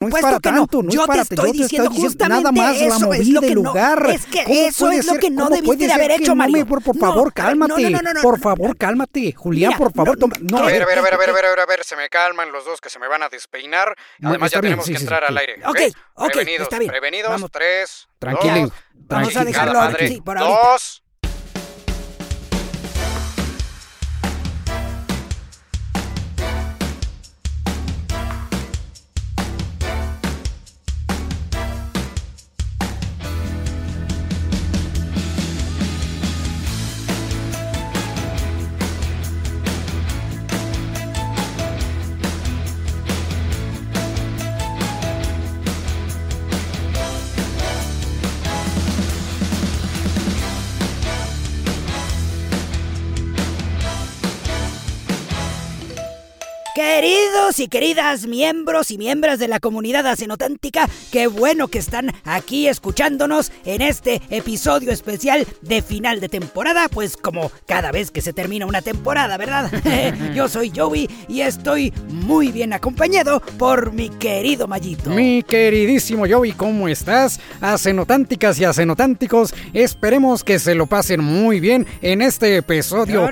supuesto que no. Yo te estoy diciendo justamente nada más eso la moví es lo del que lugar. no. Es que eso es lo que no debiste de haber hecho, Mario. Por favor, cálmate. Por favor, cálmate. Julián, por favor. A ver, se me calman los dos que se me van a despeinar. Además ya tenemos que entrar al aire. Ok, está bien. Prevenidos, Vamos. 3, Tranquilo. 2, Vamos a dejarlo madre, por ahorita. 2. Queridos y queridas miembros y miembros de la comunidad acenotántica, qué bueno que están aquí escuchándonos en este episodio especial de final de temporada, pues como cada vez que se termina una temporada, ¿verdad? Yo soy Joey y estoy muy bien acompañado por mi querido Mayito. Mi queridísimo Joey, ¿cómo estás? Acenotánticas y acenotánticos, esperemos que se lo pasen muy bien en este episodio.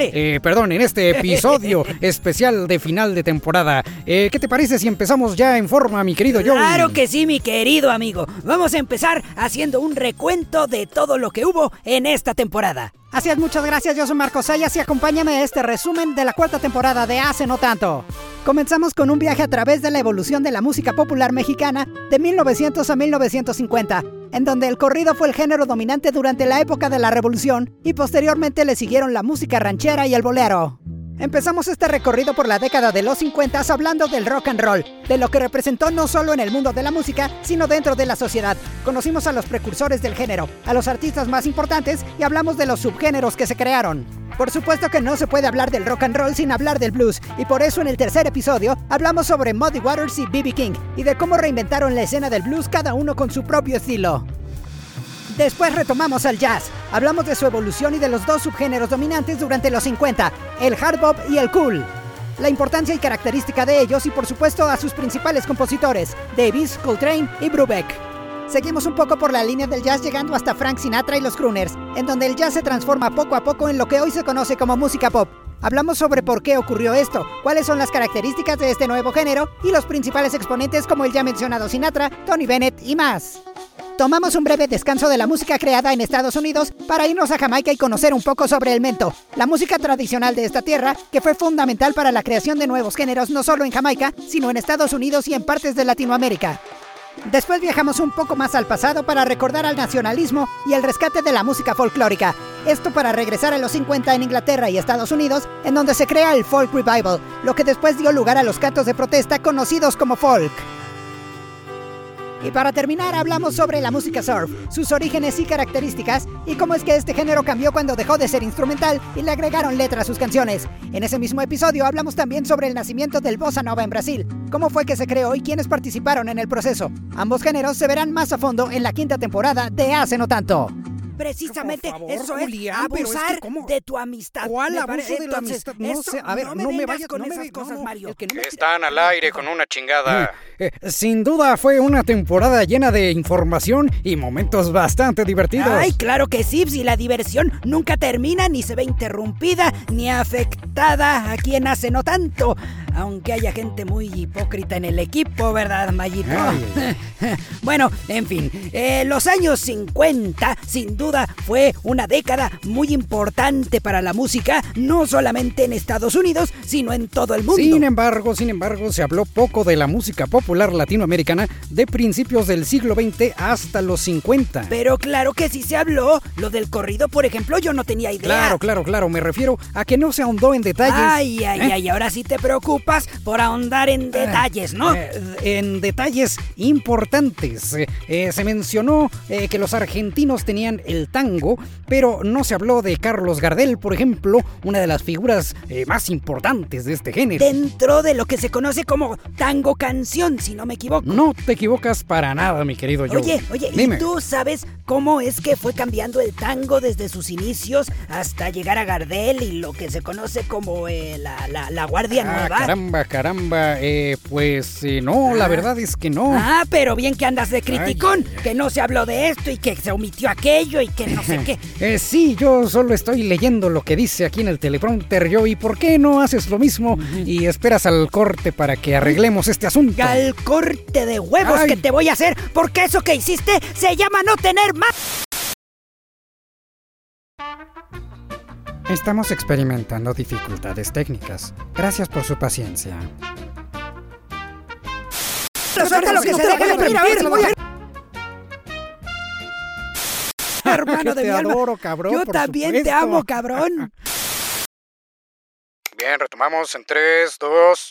En este episodio especial de final de temporada. ¿Qué te parece si empezamos ya en forma, mi querido Joey? Claro que sí, mi querido amigo. Vamos a empezar haciendo un recuento de todo lo que hubo en esta temporada. Así es, muchas gracias, yo soy Marcos Sayas y acompáñame a este resumen de la cuarta temporada de Hace No Tanto. Comenzamos con un viaje a través de la evolución de la música popular mexicana de 1900 a 1950, en donde el corrido fue el género dominante durante la época de la Revolución y posteriormente le siguieron la música ranchera y el bolero. Empezamos este recorrido por la década de los 50 hablando del rock and roll, de lo que representó no solo en el mundo de la música, sino dentro de la sociedad. Conocimos a los precursores del género, a los artistas más importantes y hablamos de los subgéneros que se crearon. Por supuesto que no se puede hablar del rock and roll sin hablar del blues, y por eso en el tercer episodio hablamos sobre Muddy Waters y B.B. King, y de cómo reinventaron la escena del blues cada uno con su propio estilo. Después retomamos al jazz. Hablamos de su evolución y de los dos subgéneros dominantes durante los 50, el hard bop y el cool. La importancia y característica de ellos y por supuesto a sus principales compositores, Davis, Coltrane y Brubeck. Seguimos un poco por la línea del jazz llegando hasta Frank Sinatra y los crooners, en donde el jazz se transforma poco a poco en lo que hoy se conoce como música pop. Hablamos sobre por qué ocurrió esto, cuáles son las características de este nuevo género y los principales exponentes como el ya mencionado Sinatra, Tony Bennett y más. Tomamos un breve descanso de la música creada en Estados Unidos para irnos a Jamaica y conocer un poco sobre el mento, la música tradicional de esta tierra que fue fundamental para la creación de nuevos géneros no solo en Jamaica, sino en Estados Unidos y en partes de Latinoamérica. Después viajamos un poco más al pasado para recordar al nacionalismo y el rescate de la música folclórica. Esto para regresar a los 50 en Inglaterra y Estados Unidos, en donde se crea el Folk Revival, lo que después dio lugar a los cantos de protesta conocidos como folk. Y para terminar hablamos sobre la música surf, sus orígenes y características, y cómo es que este género cambió cuando dejó de ser instrumental y le agregaron letra a sus canciones. En ese mismo episodio hablamos también sobre el nacimiento del bossa nova en Brasil, cómo fue que se creó y quiénes participaron en el proceso. Ambos géneros se verán más a fondo en la quinta temporada de Hace No Tanto. Precisamente favor, eso Julián, es abusar de tu amistad. ¿Cuál abuso de la amistad? No sé, a ver, no me vayas con esas cosas, Mario. Que están al aire con una chingada. Sin duda fue una temporada llena de información y momentos bastante divertidos. Ay, claro que sí, si la diversión nunca termina, ni se ve interrumpida, ni afectada a quien hace no tanto. Aunque haya gente muy hipócrita en el equipo, ¿verdad, Mayito? Bueno, en fin, los años 50, sin duda, fue una década muy importante para la música, no solamente en Estados Unidos, sino en todo el mundo. Sin embargo, se habló poco de la música popular latinoamericana de principios del siglo XX hasta los 50. Pero claro que sí se habló. Lo del corrido, por ejemplo, yo no tenía idea. Claro, me refiero a que no se ahondó en detalles. Ay, ahora sí te preocupas por ahondar en detalles, ¿no? En detalles importantes. Se mencionó que los argentinos tenían el tango tango, pero no se habló de Carlos Gardel, por ejemplo, una de las figuras más importantes de este género. Dentro de lo que se conoce como tango canción, si no me equivoco. No te equivocas para nada, mi querido Joey. Oye, dime. ¿Y tú sabes cómo es que fue cambiando el tango desde sus inicios hasta llegar a Gardel y lo que se conoce como la Guardia Nueva? Caramba, no, la verdad es que no. Pero bien que andas de criticón, que no se habló de esto y que se omitió aquello y que no sé qué. Sí, yo solo estoy leyendo lo que dice aquí en el teleprompter, Joey. ¿Por qué no haces lo mismo y esperas al corte para que arreglemos este asunto? Al corte de huevos que te voy a hacer, porque eso que hiciste se llama no tener más. Estamos experimentando dificultades técnicas. Gracias por su paciencia. Suéltalo que se deje de mentir. Hermano de mi alma, adoro, cabrón, yo también te amo, cabrón. Bien, retomamos en 3, 2...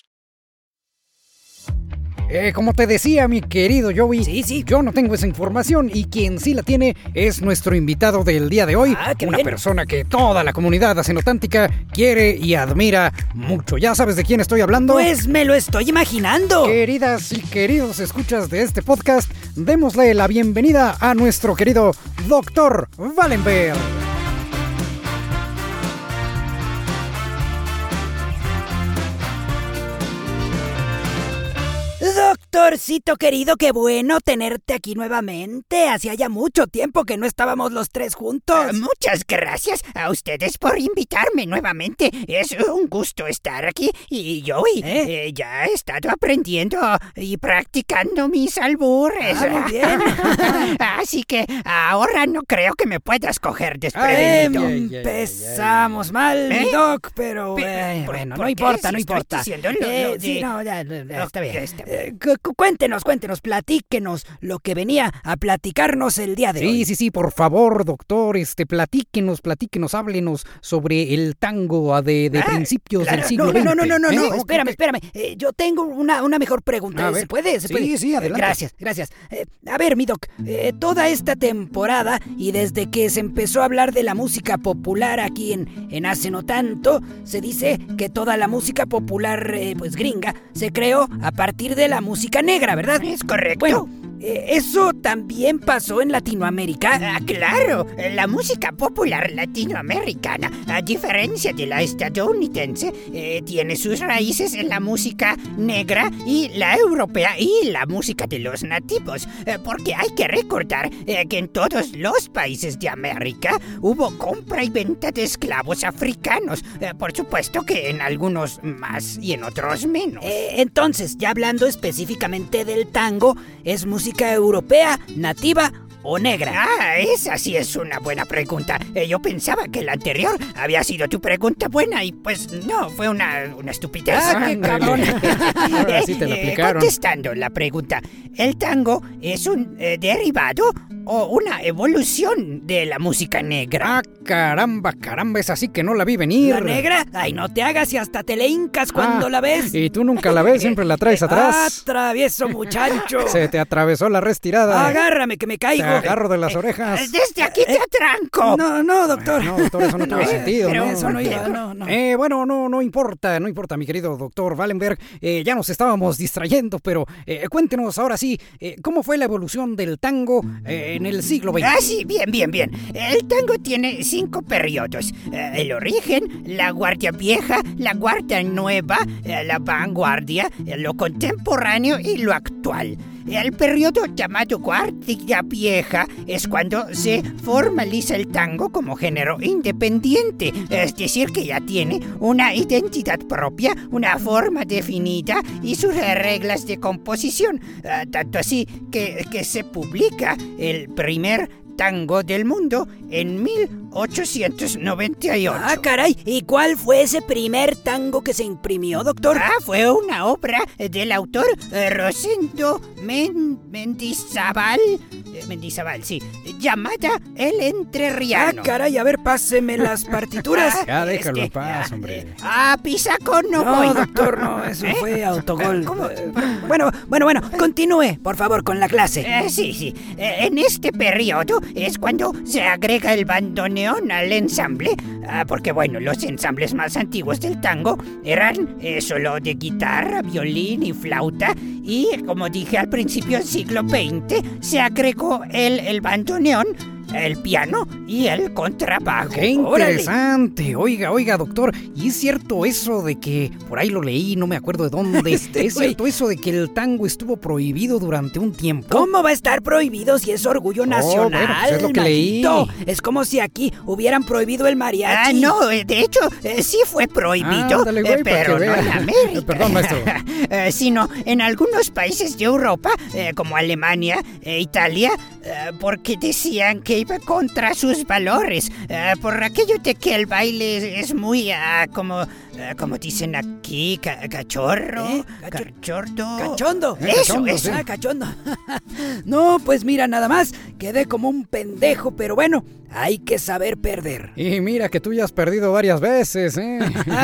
Como te decía, mi querido Joey, sí. Yo no tengo esa información y quien sí la tiene es nuestro invitado del día de hoy. Una persona que toda la comunidad acenotántica quiere y admira mucho. ¿Ya sabes de quién estoy hablando? Pues me lo estoy imaginando. Queridas y queridos escuchas de este podcast, démosle la bienvenida a nuestro querido Dr. Wallenberg. Doctorcito querido, qué bueno tenerte aquí nuevamente. Hacía ya mucho tiempo que no estábamos los tres juntos. Muchas gracias a ustedes por invitarme nuevamente. Es un gusto estar aquí. Y yo ya he estado aprendiendo y practicando mis albures. Muy bien. Así que ahora no creo que me puedas coger desprevenido. Empezamos mal, mi doc, pero bueno, no importa. Está bien. Cuéntenos, platíquenos lo que venía a platicarnos el día de hoy. Sí, por favor, doctor, platíquenos, háblenos sobre el tango de principios del siglo XX. No, espérame. Yo tengo una mejor pregunta. ¿Se puede? Sí, adelante. Gracias. A ver, mi doc, toda esta temporada y desde que se empezó a hablar de la música popular aquí en Hace No Tanto, se dice que toda la música popular, gringa, se creó a partir de la música negra, ¿verdad? Es correcto. Bueno, ¿eso también pasó en Latinoamérica? Claro, la música popular latinoamericana, a diferencia de la estadounidense, tiene sus raíces en la música negra y la europea y la música de los nativos, porque hay que recordar que en todos los países de América hubo compra y venta de esclavos africanos, por supuesto que en algunos más y en otros menos. Entonces, ya hablando específicamente del tango, ¿es música europea, nativa o negra? Esa sí es una buena pregunta. Yo pensaba que la anterior había sido tu pregunta buena y pues no, fue una estupidez. ¡Qué cabrón! Ahora sí te la aplicaron. Contestando la pregunta, ¿el tango es un derivado o una evolución de la música negra? Caramba, es así que no la vi venir. ¿La negra? Ay, no te hagas y hasta te le hincas cuando la ves. Y tú nunca la ves, siempre la traes atrás. Travieso muchacho. Se te atravesó la retirada. Agárrame que me caigo. Te agarro de las orejas. Desde aquí te atranco. No, doctor. No, doctor, eso no tuvo sentido. Pero no, eso no iba, no. Bueno, no importa, mi querido doctor Wallenberg. Ya nos estábamos distrayendo, pero cuéntenos ahora sí, ¿cómo fue la evolución del tango en el siglo XX? Sí, bien. El tango tiene 5 periodos. El origen, la Guardia Vieja, la Guardia Nueva, la Vanguardia, lo contemporáneo y lo actual. El periodo llamado Guardia Vieja es cuando se formaliza el tango como género independiente, es decir, que ya tiene una identidad propia, una forma definida y sus reglas de composición, tanto así que se publica el primer tango del mundo en 1800 1898. Ah, caray, ¿y cuál fue ese primer tango que se imprimió, doctor? Fue una obra del autor Rosendo Mendizábal, sí, llamada El Entrerriano. Ah, caray, a ver, páseme las partituras. Ya déjalo en paz, hombre. Pisacón no No, voy. doctor, no, eso fue autogol. Bueno, continúe, por favor, con la clase. Sí. En este periodo es cuando se agrega el bandoneón al ensamble, porque bueno, los ensambles más antiguos del tango eran solo de guitarra, violín y flauta, y como dije al principio del siglo XX, se agregó el bandoneón, el piano y el contrabajo. ¡Qué interesante! Órale. Oiga, doctor, ¿y es cierto eso de que, por ahí lo leí, no me acuerdo de dónde, ¿es cierto eso de que el tango estuvo prohibido durante un tiempo? ¿Cómo va a estar prohibido si es orgullo nacional? Bueno, pues es lo que leí. Es como si aquí hubieran prohibido el mariachi. No, de hecho, sí fue prohibido, Ándale, güey, pero no en América. Perdón, maestro. Sino en algunos países de Europa, como Alemania e Italia, porque decían que iba contra sus valores, por aquello de que el baile es muy, como dicen aquí, cachorro, Cachondo. Eso. Sí. Cachondo. No, pues mira, nada más, quedé como un pendejo, pero bueno, hay que saber perder. Y mira que tú ya has perdido varias veces, ¿eh?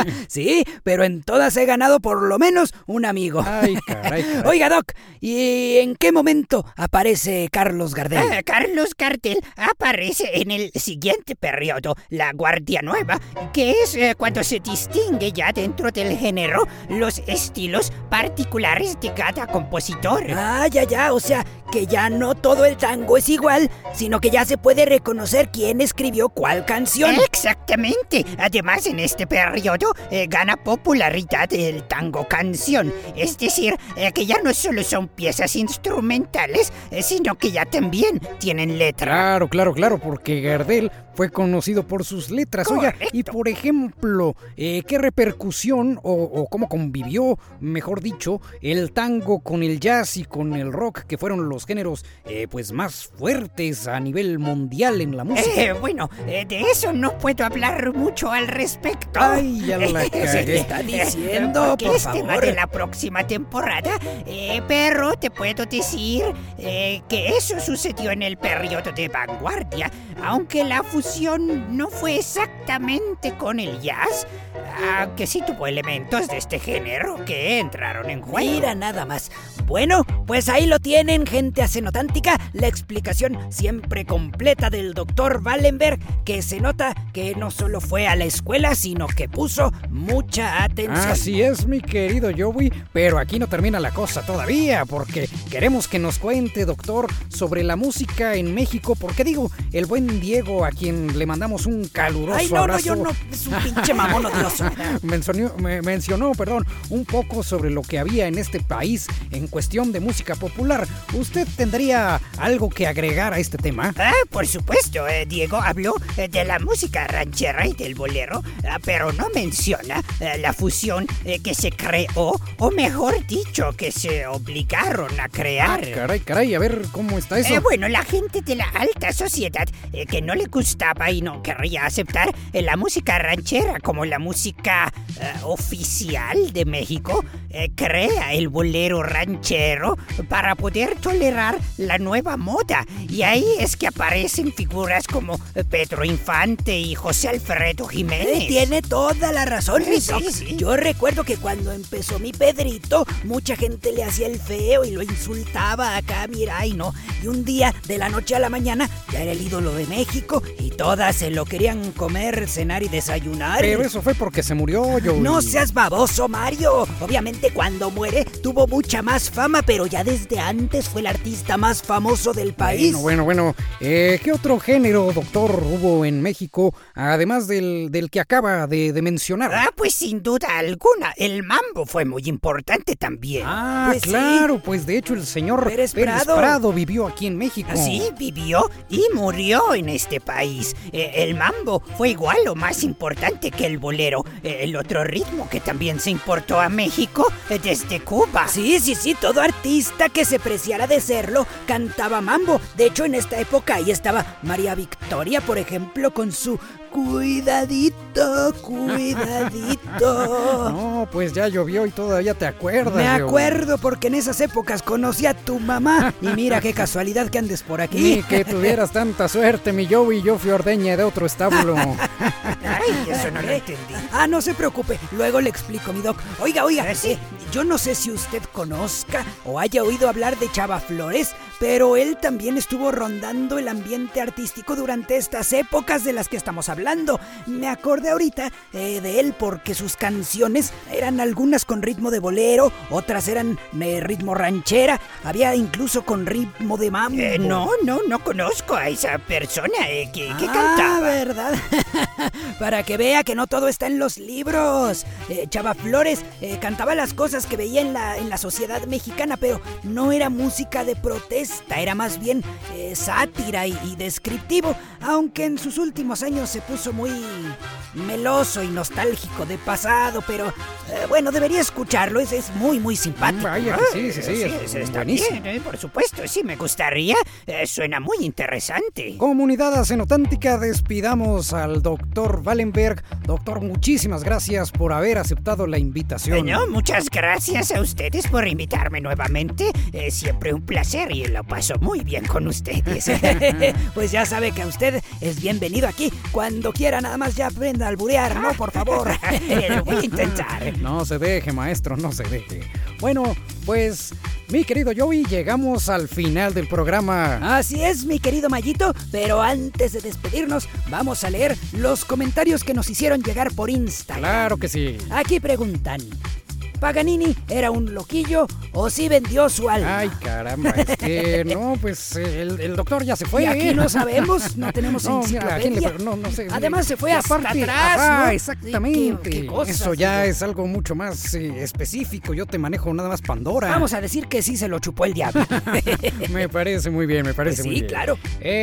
Sí, pero en todas he ganado por lo menos un amigo. Ay, caray. Oiga, Doc, ¿y en qué momento aparece Carlos Gardel? Carlos Gardel aparece en el siguiente periodo, la Guardia Nueva, que es cuando se distingue ya dentro del género los estilos particulares de cada compositor. Ya, o sea, que ya no todo el tango es igual, sino que ya se puede reconocer quién escribió cuál canción. Exactamente. Además, en este periodo gana popularidad el tango canción. Es decir, que ya no solo son piezas instrumentales, sino que ya también tienen letra. Claro, porque Gardel fue conocido por sus letras. Correcto. Oiga, y por ejemplo, ¿qué repercusión o cómo convivió, mejor dicho, el tango con el jazz y con el rock, que fueron los géneros pues más fuertes a nivel mundial en la música? De eso no puedo hablar mucho al respecto. Ay, ya la cagué. ¿Qué está diciendo, porque por es tema favor? de la próxima temporada, pero te puedo decir que eso sucedió en el periodo de vanguardia, aunque la fusión no fue exactamente con el jazz, aunque sí tuvo elementos de este género que entraron en juego. Mira nada más. Bueno, pues ahí lo tienen, gente acenotántica, la explicación siempre completa del doctor Wallenberg, que se nota que no solo fue a la escuela, sino que puso mucha atención. Así es, mi querido Joey, pero aquí no termina la cosa todavía, porque queremos que nos cuente, doctor, sobre la música en México, porque digo, el buen Diego, a quien le mandamos un caluroso abrazo. Yo no, es un pinche mamón odioso. mencionó, un poco sobre lo que había en este país en cuestión de música popular. ¿Usted tendría algo que agregar a este tema? Por supuesto, Diego habló de la música ranchera y del bolero, pero no menciona la fusión que se creó, o mejor dicho, que se obligaron a crear. Caray, a ver, ¿cómo está eso? La gente de la alta sociedad que no le gustaba y no querría aceptar la música ranchera como la música oficial de México, crea el bolero ranchero para poder tolerar la nueva moda. Y ahí es que aparecen figuras como Pedro Infante y José Alfredo Jiménez. Tiene toda la razón, mi Doc. Sí. Yo recuerdo que cuando empezó mi Pedrito, mucha gente le hacía el feo y lo insultaba acá, mira, y no. Y un día, de la noche a la mañana, ya era el ídolo de México y todas se lo querían comer, cenar y desayunar. Pero eso fue porque se murió, Joey. No seas baboso, Mario. Obviamente cuando muere tuvo mucha más fama, pero ya desde antes fue el artista más famoso del país. Bueno. ¿Qué otro género, doctor, hubo en México, además del que acaba de mencionar? Pues sin duda alguna, el mambo fue muy importante también. Pues claro, sí. pues de hecho el señor Pérez Prado vivió aquí en México. Sí, vivió y murió en este país. El mambo fue igual o más importante que el bolero, el otro ritmo que también se importó a México desde Cuba. Sí, todo artista que se preciara de serlo cantaba mambo. De hecho, en esta época ahí estaba María Victoria, por ejemplo, con su cuidadito. No, pues ya llovió y todavía te acuerdas. Me acuerdo porque en esas épocas conocí a tu mamá. Y mira qué casualidad que andes por aquí. Ni que tuvieras tanta suerte, mi Joey. Yo fui ordeña de otro establo. Ay, eso no lo entendí. No se preocupe, luego le explico, mi doc. Oiga, ¿sí? Yo no sé si usted conozca o haya oído hablar de Chava Flores, pero él también estuvo rondando el ambiente artístico durante estas épocas de las que estamos hablando. Me acordé ahorita de él porque sus canciones eran algunas con ritmo de bolero, otras eran ritmo ranchera, había incluso con ritmo de mambo. No conozco a esa persona que cantaba. ¿Verdad? Para que vea que no todo está en los libros. Chava Flores cantaba las cosas que veía en la sociedad mexicana, pero no era música de protesta, era más bien sátira y descriptivo, aunque en sus últimos años se puso muy meloso y nostálgico de pasado, pero bueno, debería escucharlo, es muy simpático. Vaya, sí, está buenísimo. Bien, por supuesto, sí, me gustaría, suena muy interesante. Comunidad acenotántica, despidamos al doctor Wallenberg. Doctor, muchísimas gracias por haber aceptado la invitación. Muchas gracias a ustedes por invitarme nuevamente, siempre un placer y lo paso muy bien con ustedes. Pues ya sabe que a usted es bienvenido aquí, cuando quiera, nada más ya aprenda a alburear, ¿no? Por favor. Lo voy a intentar. No se deje, maestro, no se deje. Bueno, pues, mi querido Joey, llegamos al final del programa. Así es, mi querido Mayito, pero antes de despedirnos, vamos a leer los comentarios que nos hicieron llegar por Instagram. Claro que sí. Aquí preguntan: ¿Paganini era un loquillo o sí vendió su alma? Ay, caramba, es que no, pues el doctor ya se fue. Y aquí no sabemos, no tenemos enciclopedia. No sé. Además se fue hasta atrás, ajá, ¿no? Exactamente. ¿Qué cosas, eso ya es algo mucho más específico. Yo te manejo nada más Pandora. Vamos a decir que sí se lo chupó el diablo. Me parece muy bien, muy bien. Sí, claro.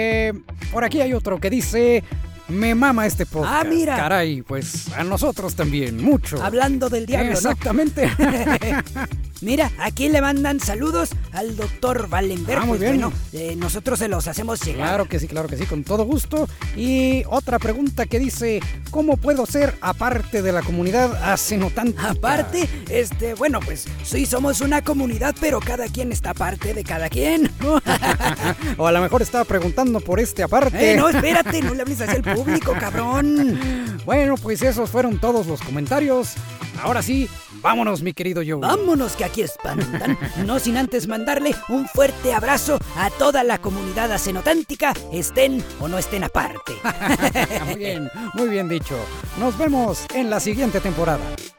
Por aquí hay otro que dice: me mama este podcast. Mira. Caray, pues a nosotros también, mucho. Hablando del diablo, exactamente. ¿No? Mira, aquí le mandan saludos al doctor Wallenberg. Muy bien. Bueno, nosotros se los hacemos llegar. Claro que sí, con todo gusto. Y otra pregunta que dice: ¿cómo puedo ser aparte de la comunidad acenotántica? Aparte, bueno, pues sí somos una comunidad, pero cada quien está aparte de cada quien. O a lo mejor estaba preguntando por aparte. No, espérate, no le hables hacia el público, cabrón. Bueno, pues esos fueron todos los comentarios. Ahora sí, vámonos, mi querido Joe. Vámonos, que aquí espantan. No sin antes mandarle un fuerte abrazo a toda la comunidad acenotántica, estén o no estén aparte. Muy bien dicho. Nos vemos en la siguiente temporada.